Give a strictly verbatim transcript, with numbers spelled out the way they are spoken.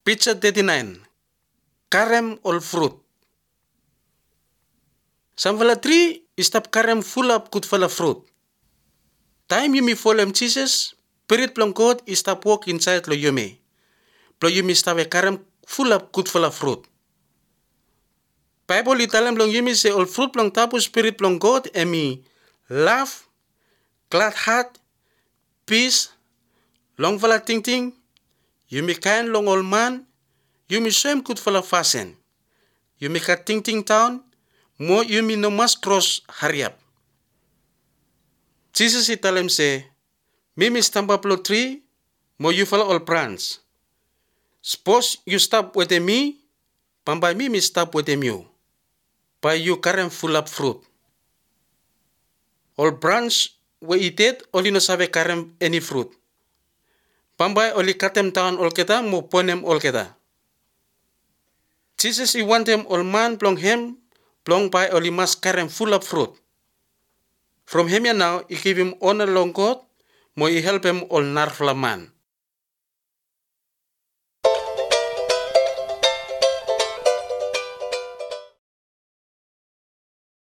Picture thirty-nine. Karem all fruit. Samvala tree istap karem full up good fala fruit. Time you me follow Jesus, Spirit plong God istap walk inside lo yume. Plo yume stave karem full up good fala fruit. Bible italam long yume say all fruit plong tapu Spirit plong God emi love, glad heart, peace, long fala ting ting, yume kind long all man, yume swem good fala fasen. Yume ka ting ting town, mo yume no mas cross hariap. Jesus italam say, Mimi stampa plo tree, mo you fala all branch. Suppose you stop with me, pambay mimi stop with you. By you karem full up fruit. All branch we eat it, oli no sabe karem any fruit. Pambay oli katem taon ol kita, mo ponem ol kita. Jesus I want them all man plong him, plong by oli mas karem full up fruit. From him ya now, I give him honor long God, mo I help him all narfla man.